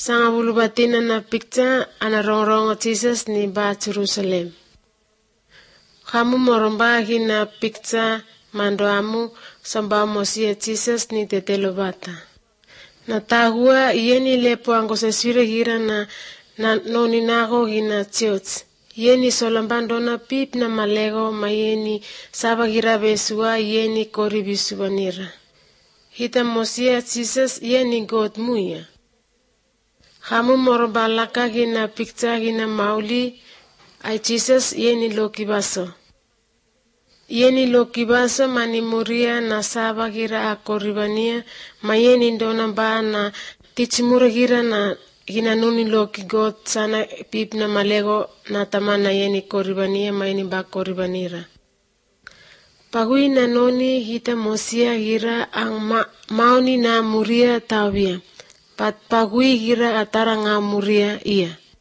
Sanga bulubatina na picture ana rongrong Jesus ni ba Jerusalem. Kamu moromba hina picture mando amu samba mosia Jesus ni tetelobata. Na tahua yeni lepo angosesire hira na noni nago hina church. Yeni solambando na pip na malego mayeni saba hira besua yeni koribisuanira. Hita mosia Jesus yeni God muya. Kamu morobalaka hina picture hina mauli ay Jesus yeni lokibaso. Yeni lokibaso mani muria na saba hira akoribania mayeni ndona ba na tichimura hira na hina nuni loki God sana pip na malego na tamana yeni koribania mayeni ba koribanira. Pagui na noni hita mosia hira ang mauni na muria tawia. Pagui hira atara nga muria iya.